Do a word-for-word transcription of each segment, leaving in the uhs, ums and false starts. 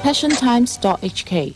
passion times dot h k。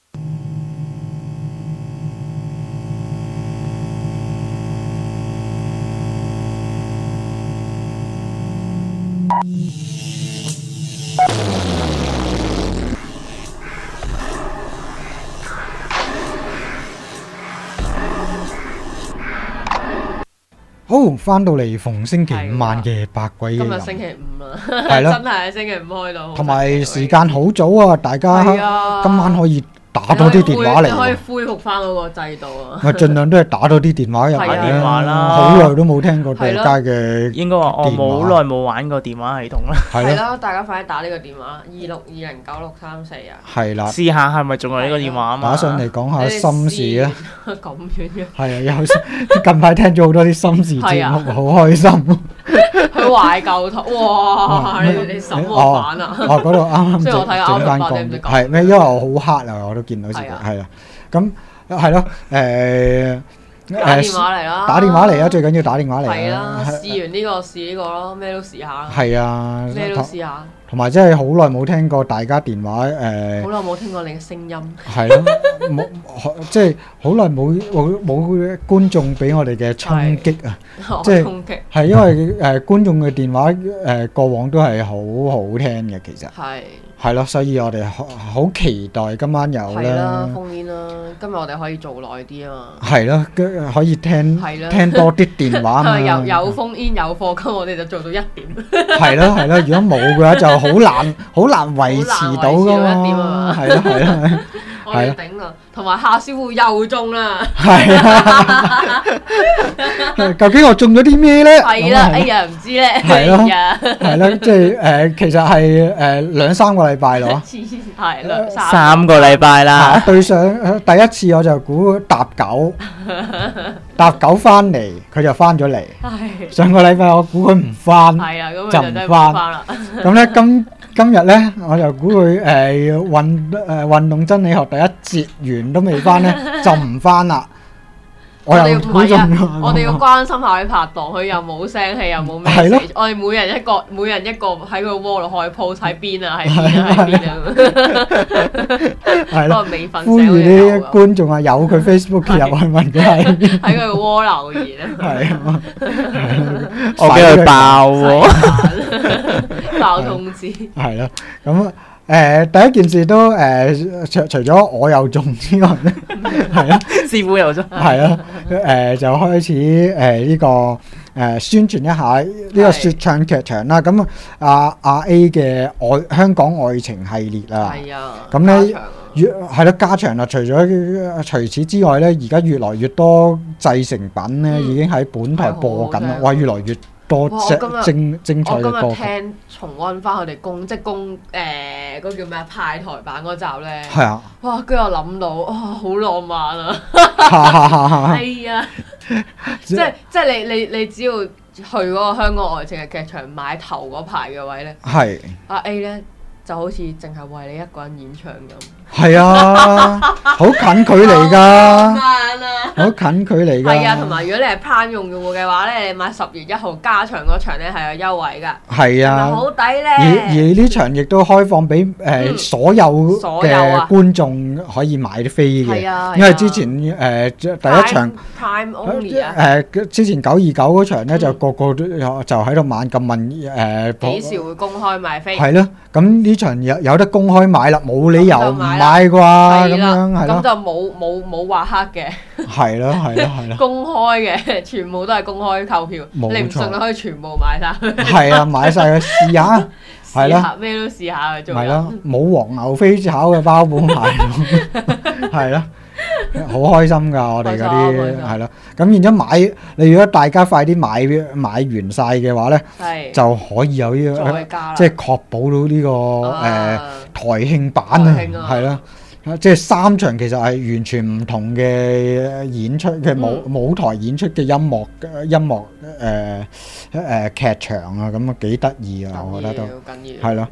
好，翻到嚟逢星期五晚嘅百鬼夜今遊日星期五啦， 係咯真係星期五開到， 同埋時間好早啊！大係家啊今晚可以打多啲電話嚟你可以喎， 恢復翻嗰個制度啊！ 咪盡量都係打多啲電話入嚟係啊電話啦好耐都冇聽過大係咯家嘅應該話我電話冇耐冇玩過電話系統啦， 係咯， 係咯，大家快啲打呢個電話二六二零九六三四啊！ 係啦， 試下係咪仲有呢個電話啊嘛？ 打上嚟講下心事啊！ 你哋試咁遠嘅， 係啊，有近排聽咗好多啲心事節目， 係啊好開心。 去懷舊台，哇！你你審我反啊！ 哦，嗰度啱啱雖然我睇下整整翻啱啱你唔識講講係咩？因為我好黑啊，我都見到時係啊係啦。咁係咯，誒打電誒話嚟啦， 打電話嚟啊！最緊要打電話嚟係啦， 啊！ 試完呢個試呢個咯，咩都試下， 係啊， 咩都試下。 同埋真係好耐冇聽過大家電話誒好，耐冇聽過你嘅聲音， 係咯，冇即係好耐冇冇冇觀眾俾我哋嘅衝擊啊！即係衝擊係因為誒觀眾嘅電話誒過往都係好好聽嘅，其實係係咯，所以我哋好好期待今晚有係啦啦，， 封面啦，今日我哋可以做耐啲啊嘛。 係咯，跟可以聽係啦聽多啲電話嘛， 有有封煙有課金，我哋就做到一點， 係咯係咯，如果冇嘅話就好難好難維持到噶好難維持到一點啊嘛， 嘛係咯係咯我哋頂啦。同埋夏師傅又中啦， 係啊，究竟我中咗啲咩咧？ 係啦，哎呀唔知咧， 係咯哎呀， 係啦，即係誒，其實係誒兩三個禮拜咯。 黐線係啦， 三個禮拜啊啦， 對上呃第一次我就估搭狗，搭狗翻嚟佢就翻咗嚟。 係上個禮拜我估佢唔翻， 係啊，咁就唔就真係唔返翻啦。 咁咧今今日咧我就估佢誒運誒運動真理學第一節完都未翻咧，就唔翻啦。我我哋唔又估中係啊，我哋要咗。 關心下啲拍檔，佢又冇聲氣，又冇咩係咯 message，我哋每人一個，每人一個喺個 wall 度開 post 喺邊啊，喺邊啊，喺邊啊， 係咯， 不過未瞓呼籲醒我啲哋有觀眾啊，有佢 Facebook 入去問佢喺邊。 喺佢個 wall 留言啊， 係啊， 我俾佢爆喎， 爆通知， 係咯，咁誒第一件事都誒除除咗我又中之外咧，係啊。 師傅又咗， 係啊，誒、就開始誒呢、個誒、宣傳一下呢個説唱劇場啦。咁啊阿 A 嘅愛香港愛情系列啊， 係啊， 咁咧加長啊越係咯加長啦。除咗除此之外咧，而家越來越多製成品咧， 嗯已經喺本台播緊啦。 係好好聽哇，越來越多哇我精今日精精彩我今嘅歌曲。 日聽重温翻佢哋公即公誒嗰個叫咩啊派台版嗰集咧， 係啊， 哇！跟住我諗到，哇，好浪漫啊！ 哈哈哈哈係啊，即係即係你你你只要去嗰個香港愛情嘅劇場買頭嗰排嘅位咧， 係阿 A 咧就好似淨係為你一個人演唱咁， 係啊，好近距離㗎， 浪漫啊！ 好近距離㗎。 係啊，同埋如果你係 Prime 用用戶嘅話咧，你買十月一號加場嗰場咧係有優惠㗎，係咪係啊。 好抵而而咧？ 呢場亦都開放俾誒、呃嗯所有所有嘅啊觀眾可以買啲飛嘅， 係啊係啊因為之前誒、呃第一場 Prime Only 誒、 啊， 呃之前九二九嗰場咧， 嗯就個個都有就喺度猛咁問誒， 幾時會公開賣飛？ 係咯，咁呢場有有得公開買啦，冇理由唔咁就買買啩，咁係啦樣係咯， 咁就冇冇冇話黑嘅。 係咯係咯係咯， 公開嘅，全部都係公開購票。 冇錯你唔信你可以全部買晒， 係啊，買晒去試下，係試啦。 下咩都試下嘅，做係咯，冇黃牛飛炒嘅包本買，係咯，好開心㗎！我哋嗰開啲心開心係咯，咁然之後買，你如果大家快啲買買完晒嘅話咧， 係就可以有呢、個再加啦， 即係確保到呢、個誒、 啊台慶版啊台慶啊， 係咯。即係三場其實係完全唔同嘅演出嘅舞、 嗯舞台演出嘅音樂音樂誒誒、劇場啊，咁啊幾得意啊！我覺得都。 緊要緊要係咯，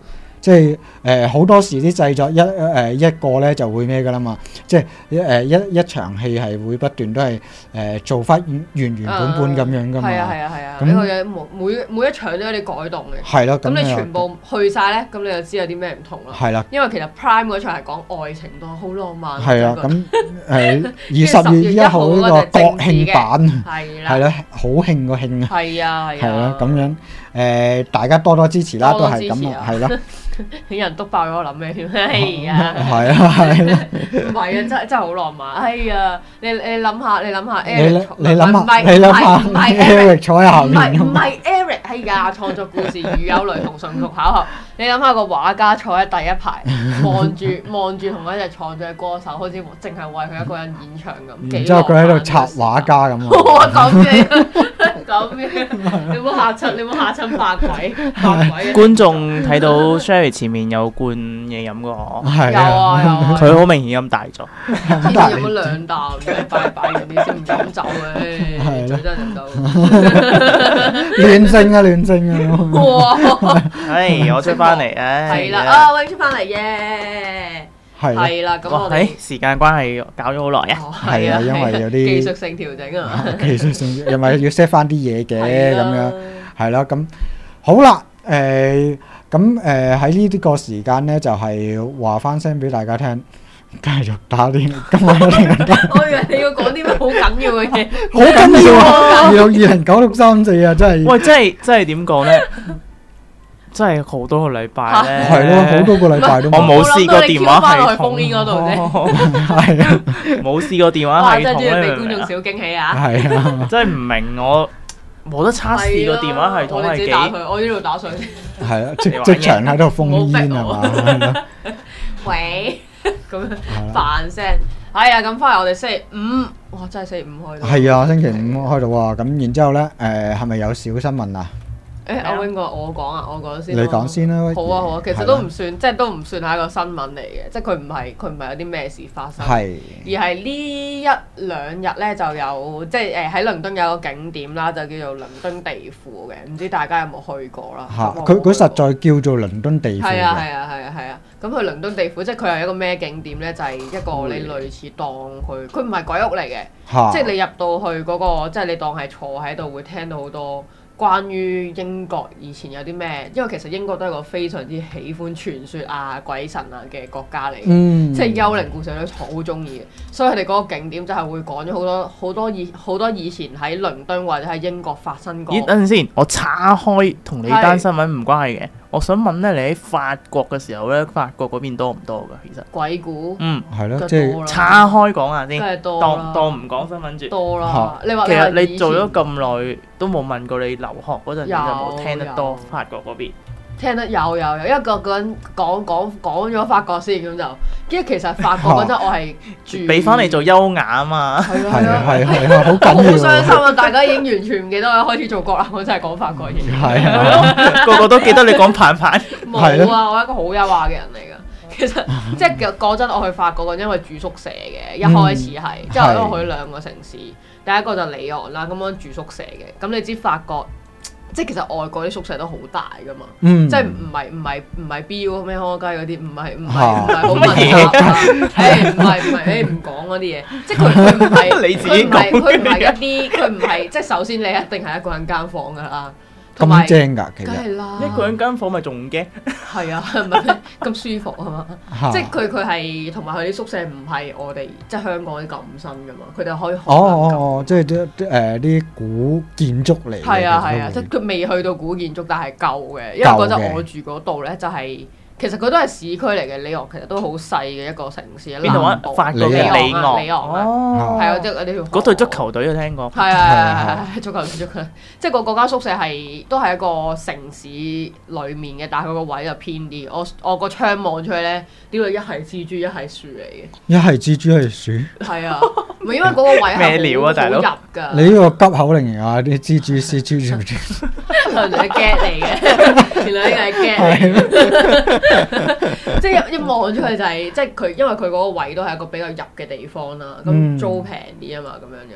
即係誒好多時啲製作一誒、呃、一個咧就會咩噶啦嘛，即係誒一一場戲係會不斷都係誒、呃、做翻原原原本本咁樣噶嘛。 係啊係啊係啊， 咁呢個嘢每每每一場都有啲改動嘅。 係咯， 咁你又全部去晒咧，咁你就知有啲咩唔同啦。 係啦。 因為其實 Prime 嗰場係講愛情多，好浪漫。 係啊，咁誒二十月一號呢個國慶版係啦， 係啦，好興個興啊！ 係啊係係啦啊，， 咁樣誒，大家多多支持啦，都多多支持啊係咁啊，係啦， 啲人督爆咗我諗咩添？哎呀， 係啊，係啦， 唔係啊，真係真係好浪漫。哎呀，你你諗下，你諗下你 Eric， 你諗下， 唔係你諗下唔係 Eric 坐喺後唔係唔面， 係 Eric，哎呀，創作故事如有雷同，純屬巧合。你諗下個畫家坐喺第一排，望住望住同一隻創作嘅歌手，好似淨係為佢一個人演唱咁。 然之後佢喺度插畫家咁啊， 哇！咁嘅咁嘅，你唔好嚇親，你唔好嚇親八鬼八鬼。 觀眾睇到 Sherry 前面有罐嘢飲嘅我， 係有啊有啊， 佢好明顯咁大咗。 之前飲咗兩啖，拜拜完你先唔敢走嘅， 係咯最真就夠。 亂性啊亂性啊， 哇！ 唉，我出翻嚟，唉。 係啦，啊，喂，出翻嚟耶！ 係啦， 係啦，咁哇！ 我哋唉，時間關係搞咗好耐啊。 哦係啊，因為有啲技術性調整啊， 技術性，又咪要 set 翻啲嘢嘅係啦咁樣。係啦，咁好啦，誒咁誒喺呢啲個時間咧，就係話翻聲俾大家聽，繼續打電，今晚一定打， 我以為你要講啲咩好緊要嘅嘢， 好緊要啊！二六二零九六三四啊，真係喂，真係真係點講咧？真係好多個禮拜咧。 係咯，好多個禮拜都我冇試過電話翻落系去封煙嗰度啫。 統， 係啊， 冇試過電哇！ 話系統真係中意俾咧觀眾小驚喜啊！ 係啊， 真係唔明我冇得測試個電話系統我哋係幾自己打佢，我呢度打上去。 係啊，即即場喺度封煙係嘛？係咯喂，咁樣扮聲。係啊，咁翻嚟我哋星期五，哇！真係星期五開到。 係啊，星期五開到啊，咁然之後咧，誒係咪有小新聞啊？ 誒，阿 Wing 哥，我講啊，我講先。 你講先啦。 好啊好啊，其實都唔算，即係都唔算係一個新聞嚟嘅，即係佢唔係佢唔係有啲咩事發生。 係。 而係呢一兩日咧就有，即係誒喺倫敦有個景點啦，就叫做倫敦地庫嘅，唔知大家有冇去過啦？ 嚇！佢佢實在叫做倫敦地庫係啊係嘅。 啊係啊係啊！咁去倫敦地庫，即係佢係一個咩景點咧？就係、一個你類似當佢，佢唔係鬼屋嚟嘅， 嚇！ 即係你入到去嗰、個，即係你當係坐喺度，會聽到好多關於英國以前有啲咩，因為其實英國都係個非常之喜歡傳說啊、鬼神啊嘅國家嚟嘅， 嗯， 即係幽靈故事都好中意嘅，所以佢哋嗰個景點就係會講咗好多好多以好多以前喺倫敦或者喺英國發生過。 咦？等陣先，我岔開同你單新聞唔關係嘅。我想問咧，你喺法國嘅時候咧，法國嗰邊多唔多㗎？其實鬼故， 嗯， 係咯， 梗係即係多啦岔開講下先梗，係多當啦， 當唔講新聞住。 多啦。你話其實話以你做咗前咁耐，都冇問過你留學嗰陣，你有冇聽得多有法國嗰邊？ 聽得有有有，一個個人講講講咗法國先咁就，因為其實法國嗰陣我係住， 俾翻你做優雅啊嘛！ 係係啊啊係係啊，好好緊要傷啊！ 心啊！大家已經完全唔記得我開始做國啦，我真係講法國嘢。 係啊， 個個都記得你講棒棒。 冇啊！我係一個好優雅嘅人嚟㗎。其實即係嗰陣我去法國嗰陣，因為住宿舍嘅，一開始係，之後因為我去兩個城市，第一個就里昂啦，咁樣住宿舍嘅。咁你知法國，即係其實外國啲宿舍都好大㗎嘛， 嗯， 即係唔係唔係唔係標咩康雞嗰啲，唔係唔係嚇唔係好文化啊！誒唔係唔係誒唔講嗰啲嘢，即係佢佢唔係你自己佢唔係講佢唔係一啲佢唔係即係首先你一定係一個人間房㗎啦，同埋咁正㗎，其實梗係啦， 一個人間房咪仲唔驚？ 係啊，係咪咁舒服啊嘛？ 嚇即係佢佢係同埋佢啲宿舍唔係我哋即係香港啲咁新㗎嘛，佢哋可以哦哦哦，即係啲誒啲古建築嚟嘅。 係啊係啊， 其實都會即係佢未去到古建築，但係舊嘅，因為嗰陣我住嗰度咧就係、其實佢都係市區嚟嘅，里昂其實都好細嘅一個城市。 邊度啊南部法國里嘅里昂啊，里昂啊， 哦， 係啊，即係嗰條嗰隊足球隊都聽過。 係啊係啊係係足球足球，即係個嗰間宿舍係都係一個城市裡面嘅，但係佢個位就偏啲。我我個窗望出去咧，呢度一係蜘蛛一係樹嚟嘅。 一係蜘蛛一係鼠。 係啊，唔係因為嗰個位係咩料啊好大佬好入㗎。 你呢個急口令啊！啲蜘蛛絲蜘蛛蛛。 原來係 get 嚟嘅，原來呢個係 get 嚟嘅，即係一一望出去就係、即係佢，因為佢嗰個位都係一個比較入嘅地方啦，咁、 嗯租平啲啊嘛，咁樣樣，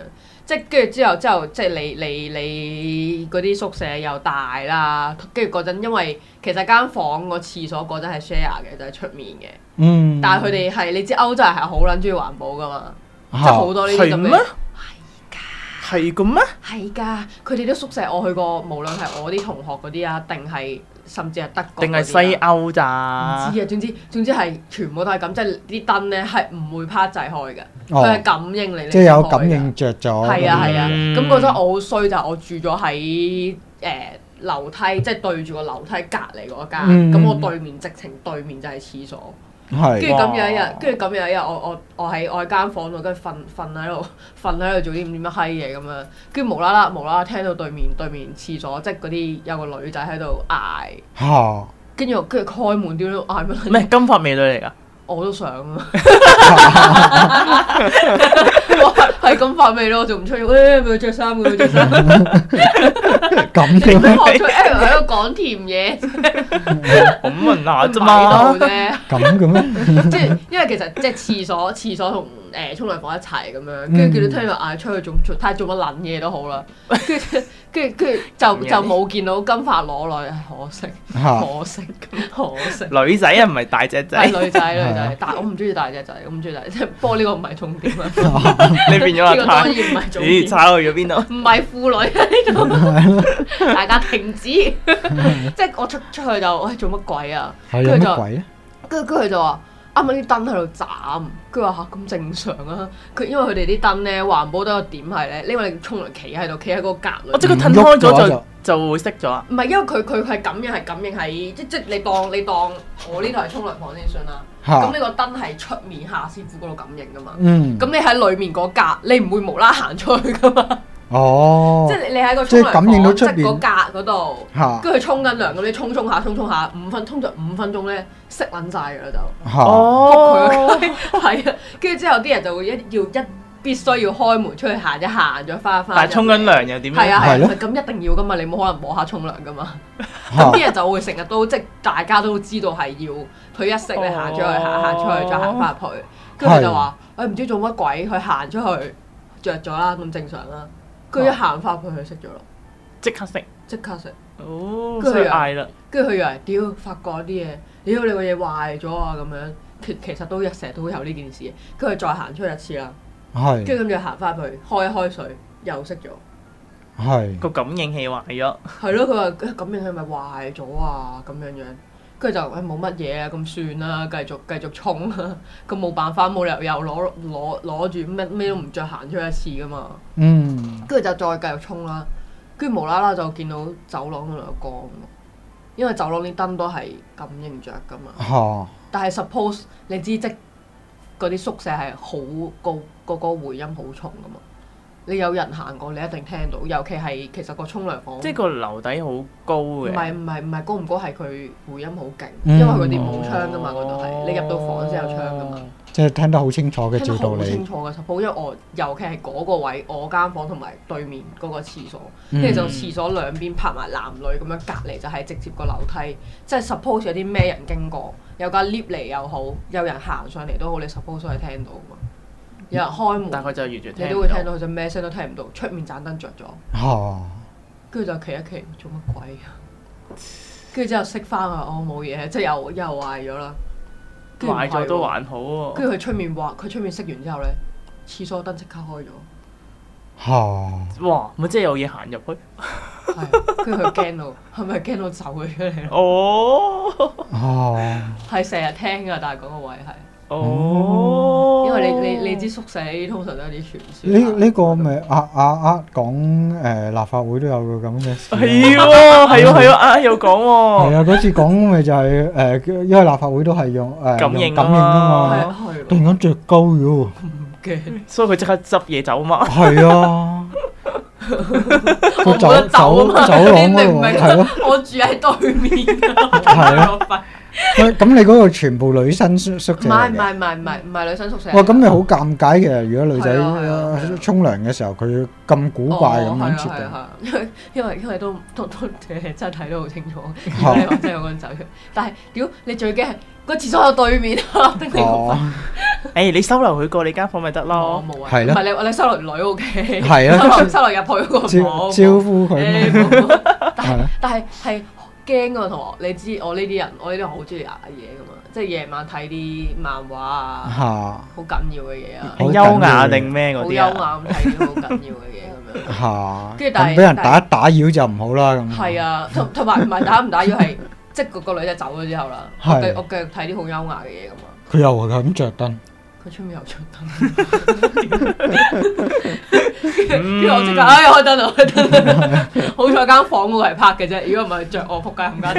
即係跟住之後之後即係你你你嗰啲宿舍又大啦，跟住嗰陣因為其實間房個廁所嗰陣係 share 嘅，就係出面嘅。 嗯。 但係佢哋係你知歐洲人係好撚中意環保噶嘛，即係好多呢啲咁嘅。 係咁咩？ 係㗎，佢哋啲宿舍我去過，無論係我啲同學嗰啲啊，定係甚至係德國定係西歐咋？ 唔知啊，總之總之係全部都係咁，即係啲燈咧係唔會啪掣開嘅，佢係、哦、感應你。 即係有感應着咗。 係啊係啊，咁嗰陣我好衰就係我住咗喺誒樓梯，即係對住個樓梯隔離嗰間，咁、嗯、我對面直情對面就係廁所。跟住咁有一日，跟住咁有一日，我我我喺我喺間房度，跟住瞓瞓喺度，瞓喺度做啲唔知乜閪嘢咁樣，跟住無啦啦無啦啦聽到對面對面廁所，即係嗰啲有個女仔喺度嗌， 嚇， 跟住跟住開門點都嗌乜？ 咩金髮美女嚟㗎？ 我都想啊！係咁發味咯，我仲唔出去？誒，咪着衫嘅，着衫。 咁嘅咩？ 我出 L 喺度講甜嘢， 咁問下啫嘛。 咁嘅咩？ 即係因為其實即係廁所、廁所同誒沖涼房一齊咁樣，跟住叫你聽到嗌出去做做睇下做乜撚嘢都好啦。跟住跟住跟住就就冇見到金髮裸女，可惜可惜可惜。 女仔啊，唔係大隻仔。 係女仔女仔，但我唔中意大隻仔，我唔中意大隻。不過呢個唔係重點啊。 你變咗阿當然唔係重點。 咦？炒去咗邊度？ 唔係婦女啊呢度，大家停止。即係我出出去就，喂做乜鬼啊？ 係有乜鬼咧？ 跟住跟住佢就話。啱啱啲燈喺度斬，佢話嚇咁正常啊！佢因為佢哋啲燈咧環保得個點係咧，因為你沖涼企喺度，企喺嗰個格裏。哦， 即係佢褪開咗就就會熄咗啊！ 唔係，因為佢佢係感應係感應喺即即你當你當我呢度係沖涼房先算啦。咁呢個燈係出面夏師傅嗰度感應噶嘛。嗯。咁你喺裏面嗰格，你唔會無啦行出去噶嘛。 哦， 即係你喺個沖涼房即係嗰格嗰度，跟住佢沖緊涼咁，你沖沖下沖沖下，五分通常五分鐘咧熄撚晒㗎啦就，哦，係啊，跟住之後啲人就會一要一必須要開門出去行一行咗翻翻。 但係沖緊涼又點樣？ 係啊係啊，咁一定要㗎嘛，你冇可能摸下沖涼㗎嘛。咁啲人就會成日都即係大家都知道係要佢一熄你行出去行行出去再行翻入去，跟住佢就話：誒唔知做乜鬼，佢行出去着咗啦，咁正常啦。佢一行翻去，佢熄咗咯， 即刻熄， 即刻熄。 哦，跟住佢嗌啦， 跟住佢以為屌發覺啲嘢，屌你個嘢壞咗啊咁樣，其其實都一成日都有呢件事。跟住再行出去一次啦，係，跟住跟住行翻去開一開水又熄咗， 係個感應器壞咗。係咯，佢話感應器咪壞咗啊咁樣樣。跟住就誒冇乜嘢啊，咁算啦，繼續繼續沖啊，咁冇辦法，冇理由又攞攞攞住咩咩都唔着行出一次噶嘛。嗯。跟住就再繼續沖啦，跟住無啦啦就見到走廊嗰度有光，因為走廊啲燈都係感應着噶嘛。哦、啊。但係 suppose 你知即嗰啲宿舍係好高，嗰、嗰個回音好重噶嘛。你有人行過，你一定聽到，尤其係其實個沖涼房， 即係個樓底好高嘅。 唔係唔係唔係高唔高，係佢回音好勁，嗯、因為佢哋冇窗噶嘛，嗰度係你入到房先有窗噶嘛。 即係聽得好清楚嘅，照道理。聽得好清楚嘅，因為我尤其係嗰個位，我間房同埋對面嗰個廁所，跟住、嗯、就廁所兩邊拍埋男女咁樣隔離，就係直接個樓梯。即係 suppose 有啲咩人經過，有架 lift 嚟又好，有人行上嚟都好，你 suppose 可以聽到嘛。有人開門， 但佢就完全聽你都會聽到佢就咩聲都聽唔到，出面盞燈着咗，跟住就企一企做乜鬼啊？跟住之後熄翻啊！我冇嘢，即係又又壞咗啦。 壞咗都還好喎。 跟住佢出面話，佢出面熄完之後咧，廁所燈即刻開咗。 嚇！ 哇！咪即係有嘢行入去。 係，跟住佢驚到，係咪驚到走咗出嚟？ 哦。 哦。係成日聽㗎，但係嗰個位係。 哦， 因為你你你知宿舍通常都有啲傳説。 呢呢個咪啊啊啊講誒立法會都有個咁嘅事。 係喎係喎係喎啊有講喎。係啊，嗰次講咪就係誒，因為立法會都係用誒感應感應啊嘛。 係啊係。 突然間着高咗喎。 唔驚， 所以佢即刻執嘢走嘛。 係啊。 我冇得走啊嘛，你明唔明？係咯，我住喺對面。係啊。 喂，咁你嗰度全部女生宿宿舍？唔係唔係唔係唔係唔係女生宿舍。 哇，咁咪好尷尬嘅。如果女仔沖涼嘅時候，佢咁古怪咁樣設定。 因為因為因為都都都真係睇得好清楚。如果你話真係有個人走出，但係屌你最驚係個廁所有對面啊！定你個誒你收留佢過你間房咪得我咯。 冇啊， 係咯唔係你你收留女 O K， 係啊收留收留入去嗰個招房招呼佢誒嘛。 冇冇但係係啊但係係驚㗎同學，你知我呢啲人，我呢啲人好中意捱夜㗎嘛，即係夜晚睇啲漫畫啊， 嚇好緊要嘅嘢啊， 好緊優雅要定咩嗰好優啲啊？ 雅咁睇啲好緊要嘅嘢咁樣。 嚇， 跟住但係咁俾人打打擾就唔好啦咁。 係啊，同同埋唔係打唔打擾係，即係個個女仔走咗之後啦，我係繼我繼續睇啲好優雅嘅嘢㗎嘛。 佢又係咁着燈。 佢出面有出燈，跟住我即刻哎開燈啦開燈啦！好彩間房嗰個係拍嘅啫，如果唔係着我仆街冚家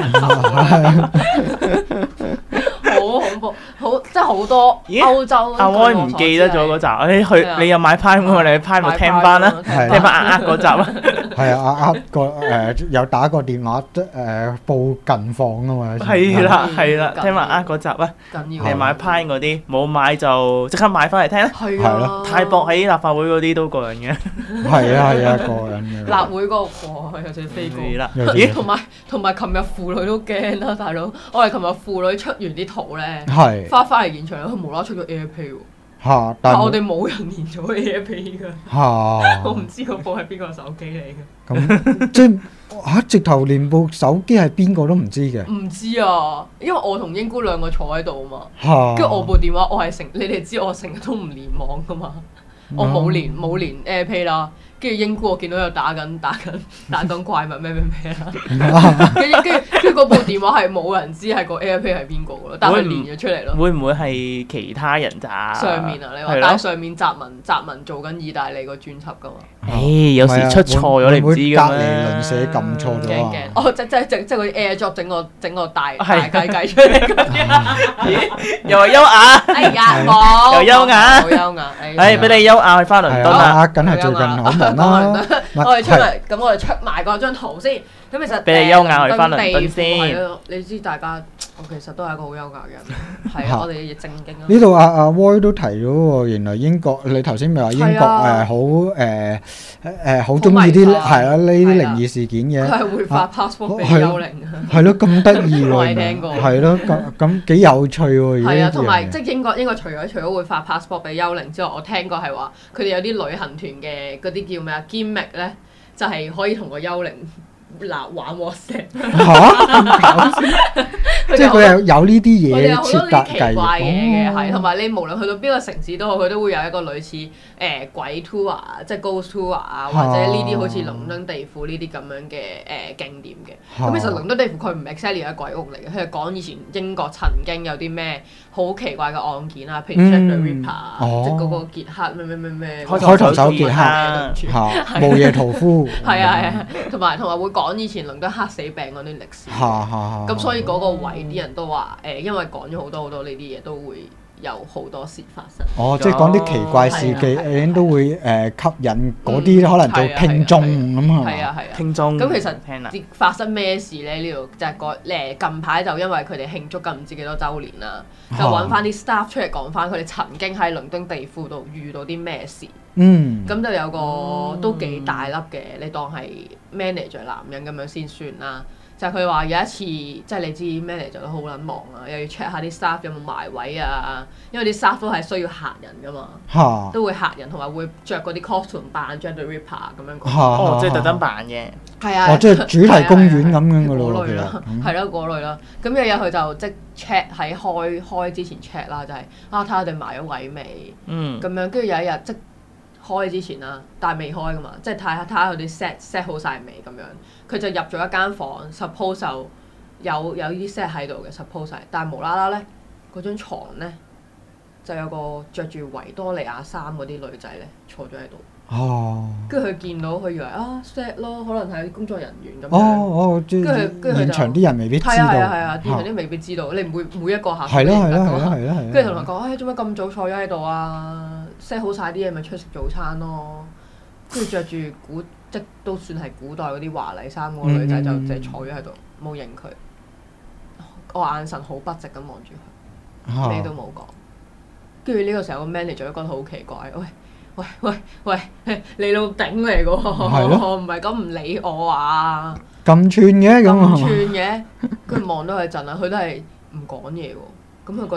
鏟好恐怖，好即係好多咦歐洲。 阿威唔記得咗嗰集，你去係啊你又買 Prime 喎，你去 Prime 度聽翻啦， 係聽翻呃呃嗰集啊。 係啊，呃個誒有打個電話誒報近況啊嘛。 係啦係啦， 緊聽翻呃嗰集啊。 緊要。 你買 Prime 嗰啲，冇買就即刻買翻嚟聽啦。 係係啊， 泰博喺立法會嗰啲都過癮嘅。 係啊係啊，個人嘅。 立會嗰個哇有隻飛過。 係啦， 有隻咦？ 同埋同埋，琴日婦女都驚啦，大佬！我哋琴日婦女出完啲圖咧， 係翻返嚟現場，佢無啦啦出咗 AirPlay 喎， 嚇，但但我哋冇人連咗 AirPlay 㗎， 嚇我唔知嗰部係邊個手機嚟嘅， 咁即係嚇直頭連部手機係邊個都唔知嘅唔知啊，因為我同英姑兩個坐喺度啊嘛， 嚇。 跟住我部電話我係成，你哋知我成日都唔連網㗎嘛，我冇連冇連 AirPlay 啦。跟住英姑我見到有打緊打緊打緊怪物咩咩咩啦，跟住跟住跟住嗰部電話係冇人知係個 AirPlay 係邊個㗎咯，但係佢連咗出嚟咯。 會唔會係其他人咋？ 上面啊，你話係咯。 但係上面澤文澤文做緊意大利個專輯㗎嘛， 誒，有時出錯咗你唔知㗎會唔會隔離鄰咩？ 舍撳錯咗啊驚驚！哦，即即即即嗰啲 AirDrop 整個整個大大係雞雞出嚟嗰啲啊！ 又係優雅， 哎呀，冇又優雅好優雅， 誒，俾你優雅去翻倫係敦啦。 啊，梗係最近好忙啦。 我哋出埋咁，我哋出埋嗰張圖先。咁其實俾你優雅去返倫敦倫敦地先庫係咯，你知大家我其實都係一個好優雅嘅人，係啊，我哋嘅正經啊。 呢度阿阿 Roy 都提咗喎，原來英國你頭先咪話英國係啊誒好誒誒好中意啲好迷化係啦呢啲係啊靈異事件佢嘅， 係會發 passport 俾係幽靈啊！ 係咯咁得意我喎， 係聽過係咯咁咁幾有趣喎， 係啊， 而家同埋呢樣嘢即係英國英國除咗除咗會發 passport 俾幽靈之外，我聽過係話佢哋有啲旅行團嘅嗰啲叫咩啊 gimmick 咧，就係可以同個幽靈嗱玩 WhatsApp。 嚇咁搞笑，即係佢有有呢啲佢哋有嘢好多呢啲設計奇怪嘢嘅， 哦係同埋你無論去到邊個城市都好，佢都會有一個類似誒、呃、鬼 tour 啊，即係 ghost tour 啊，或者呢啲好似倫敦地庫呢啲咁樣嘅誒、呃、景點嘅。咁、 嚇其實倫敦地庫佢唔係 exactly 係鬼屋嚟嘅，佢係講以前英國曾經有啲咩好奇怪嘅案件啊，譬如 Jack the 嗯 Ripper 啊， 哦即係嗰個傑克咩咩咩咩， 開開頭手傑克對唔住嚇無夜屠夫， 係啊係啊，同埋同埋會講以前倫敦黑死病嗰啲歷史。 嚇嚇嚇， 咁所以嗰個位啲人都話誒、因為講咗好多好多呢啲嘢，都會有好多事發生。 哦，即係講啲奇怪事記， 係啊係啊已經都會誒吸引嗰啲可能做聽眾咁係嘛？ 係啊係啊。 聽眾咁其實聽啦， 發生咩事咧？呢度就係個誒近排就因為佢哋慶祝緊唔知幾多週年啦，就揾翻啲 staff 出嚟講翻佢哋曾經喺倫敦地庫度遇到啲咩事。 嗯， 咁就有個都幾大粒嘅，你當係 manager 男人咁樣先算啦。就係佢話有一次，即係你知 manager 都好撚忙啊，又要 check 下啲 staff 有冇埋位啊，因為啲 staff 都係需要嚇人噶嘛， 嚇都會嚇人，同埋會着嗰啲 costume 扮 Jack the Ripper 咁樣講。 嚇哦，即係特登扮嘅。 係啊， 哦，即係主題公園咁樣噶咯喎，其嗰類啦實，嗯係咯嗰類啦。咁有日佢就即 check 喺開開之前 check 啦，就係啊睇下佢哋埋咗位未， 嗯咁，樣跟住有一日即開之前啦，但係未開噶嘛，即係睇下睇下佢啲 set set 好晒未咁樣，佢就入咗一間房 ，suppose 就有有呢啲 set 喺度嘅 suppose 係，但係無啦啦咧嗰張牀咧就有個着住維多利亞衫嗰啲女仔咧坐咗喺度。 哦， 跟住佢見到，佢以為啊 set 咯，可能係工作人員咁哦樣。 哦，即跟住跟住佢就係現場啲人未必知道， 係啊係啊係啊，現場嚇啲未必知道，你唔會每一個客係咯係咯係咯咯。 係咯係咯， 跟住同佢講：，唉，做乜咁早坐咗喺度啊？set 好晒啲嘢咪出食早餐咯。跟住着住古即都算係古代嗰啲華麗衫嗰個女仔就嗯就係坐咗喺度，冇應佢。我眼神好筆直咁望住佢， 嚇咩都冇講。跟住呢個時候個 manager 都覺得好奇怪，喂喂喂喂，你老頂嚟㗎係喎， 咯唔係咁唔理我啊！ 咁串嘅咁咁啊串嘅，跟住望到佢一陣啦，佢都係唔講嘢喎。咁佢覺得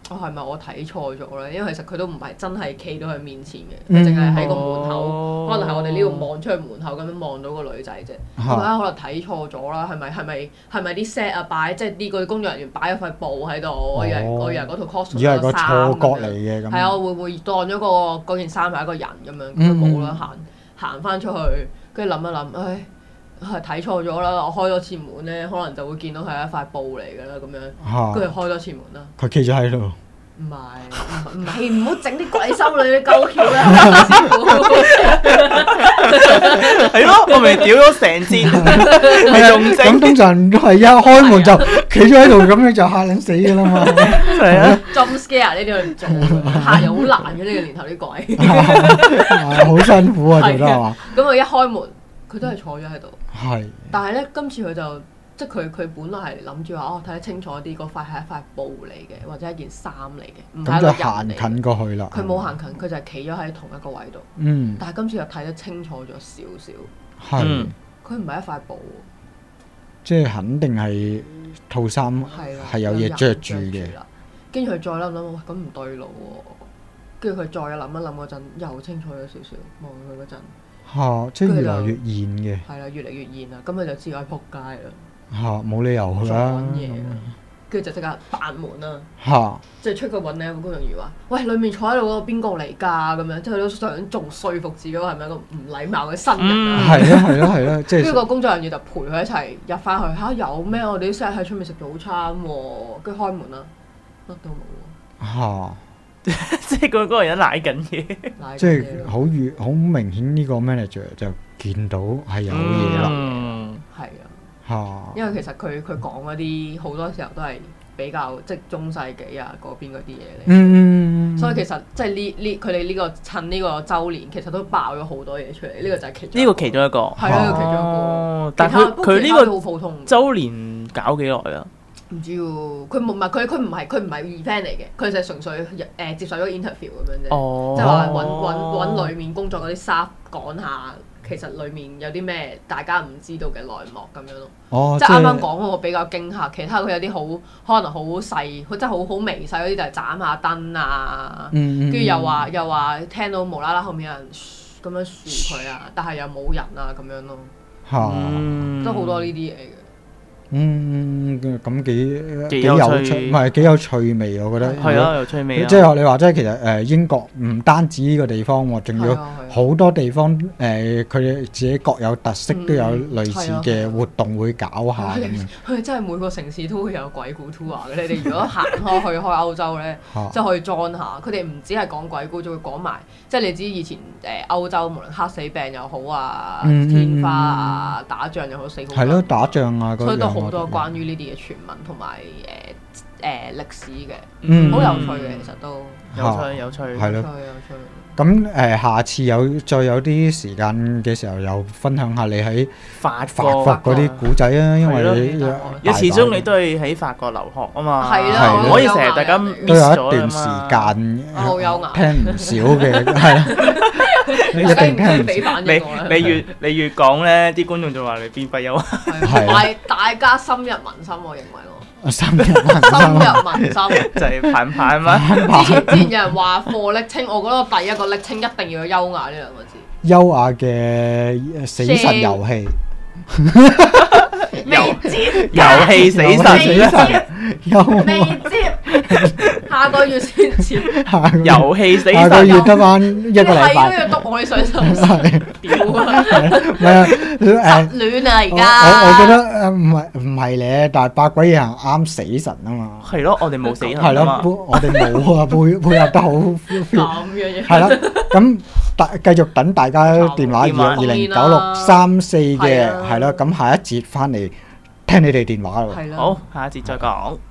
我係咪我睇錯咗咧？因為其實佢都唔係真係企到佢面前嘅，佢淨係喺個門口， 哦、 可能係我哋呢度望出去門口咁樣望到個女仔啫。我覺得可能睇錯咗啦，係咪係咪係咪啲 set 啊擺，即係呢個工作人員擺咗塊布喺度，哦、我以為我以為嗰套 costume 以為個錯覺嚟嘅咁。係啊，會唔會當咗、嗰個嗰件衫係一個人咁樣？佢冇啦，行行翻出去，跟住諗一諗，唉。係睇錯咗啦！我開咗次門咧，可能就會見到係一塊布嚟㗎啦，咁樣跟住開咗次門啦。 佢企咗喺度。 唔係唔係，唔好整啲鬼修女嘅鳩橋啦！師傅係咯，我咪屌咗成節，係仲整。 咁通常都係一開門就企咗喺度，咁樣就嚇撚死㗎啦嘛。 係啊，jump scare 呢啲佢唔做，嚇人好難嘅呢個年頭啲鬼。 好辛苦啊，做得係嘛？ 咁佢一開門，佢都係坐咗喺度。 係， 但係咧，今次佢就即係佢佢本來係諗住話哦，睇得清楚啲，嗰塊係一塊布嚟嘅，或者一件衫嚟嘅，唔係一個人嚟嘅。咁就行近過去啦。佢冇行近，佢就係企咗喺同一個位度。嗯。但係今次又睇得清楚咗少少。係。佢唔係一塊布。 即係肯定係套衫係有嘢着住嘅。 跟住佢再諗諗，哇！咁唔對路喎。跟住佢再諗一諗嗰陣，又清楚咗少少，望佢嗰陣。嚇！即係越來越現嘅。係啦，越嚟越現啦，咁佢就知我係撲街啦。嚇！冇理由㗎。再揾嘢，跟住就即刻扮門啦。嚇！即係出去揾呢個工作人員話：喂，裡面坐喺度嗰個邊個嚟㗎？咁樣，即係佢都想仲說服自己係咪一個唔禮貌嘅新人啊？係啊係啊係啊！即係。跟住個工作人員就陪佢一齊入翻去嚇，有咩？我哋啲 set 喺出面食早餐喎，跟住開門啦，乜都冇喎。嚇！ 即係嗰嗰個人賴緊嘢， 即係好越好明顯呢個 manager 就見到係有嘢啦。 係啊，嚇！因為其實佢佢講嗰啲好多時候都係比較即係中世紀啊嗰邊嗰啲嘢嚟。嗯，所以其實即係呢呢佢哋呢個趁呢個週年，其實都爆咗好多嘢出嚟。呢個就係其中呢個其中一個， 係啊，呢個其中一個。 但係佢佢呢個好普通週年搞幾耐啊？ 唔知喎，佢冇唔係佢佢唔係佢唔係 event 嚟嘅，佢就係純粹誒、呃、接受咗 interview 咁樣啫，哦、即係話揾揾揾裡面工作嗰啲 staff 講下，其實裡面有啲咩大家唔知道嘅內幕咁樣咯。哦、即係啱啱講嗰個比較驚嚇，其他佢有啲好可能好細，佢真係好好微細嗰啲就係斬下燈啊，跟住、嗯、又話又話聽到無啦啦後面有人咁樣説佢啊，但係又冇人啊咁樣咯，嗯、都好多呢啲嘢嘅。嗯， 咁幾幾有趣，唔係幾有趣味，我覺得。 係啊，有趣味啊！ 即係你話，即係其實誒英國唔單止呢個地方喎，仲有好多地方誒，佢哋自己各有特色，都有類似嘅活動會搞下咁樣。 佢哋真係每個城市都會有鬼故 tour 嘅。你哋如果行開去開歐洲咧，即係可以 join 下。佢哋唔止係講鬼故，仲會講埋，即係你知以前誒歐洲無論黑死病又好啊，天花啊，打仗又好，死好。 係咯，打仗啊嗰啲。 好多關於呢啲嘅傳聞同埋誒誒歷史嘅，嗯，好有趣嘅，其實都有趣有趣， 係咯， 有趣。 咁誒，下次有再有啲時間嘅時候，又分享下你喺法法國嗰啲古仔啊，因為你你始終你都係喺法國留學啊嘛， 係啦， 唔可以成日大家 miss 都有一段時間好優雅， 聽唔少嘅，係啦，一定聽唔少。 你你越你越講咧，啲觀眾就話你邊忽悠啊， 同埋大家深入民心，我認為我。 深入民心， 深入民心就係棒棒咩？ 之前之前有人話貨暱稱，我覺得我第一個暱稱一定要有優雅呢兩個字。 優雅嘅死神遊戲， 未接遊戲死神， 未接，下個月先接。 遊戲死神， 下個月得翻一個禮拜。 係都要督我啲水手先，屌啊！ 唔係啊，誒亂啊而家。 我我覺得誒唔係唔係咧，但係百鬼夜行啱死神啊嘛。 係咯，我哋冇死神係咯，我哋冇啊，配配合得好。 咁樣嘢。 係啦，咁大繼續等大家電話二二零九六三四嘅係啦，咁下一節翻嚟聽你哋電話咯。 係啦。 好，下一節再講。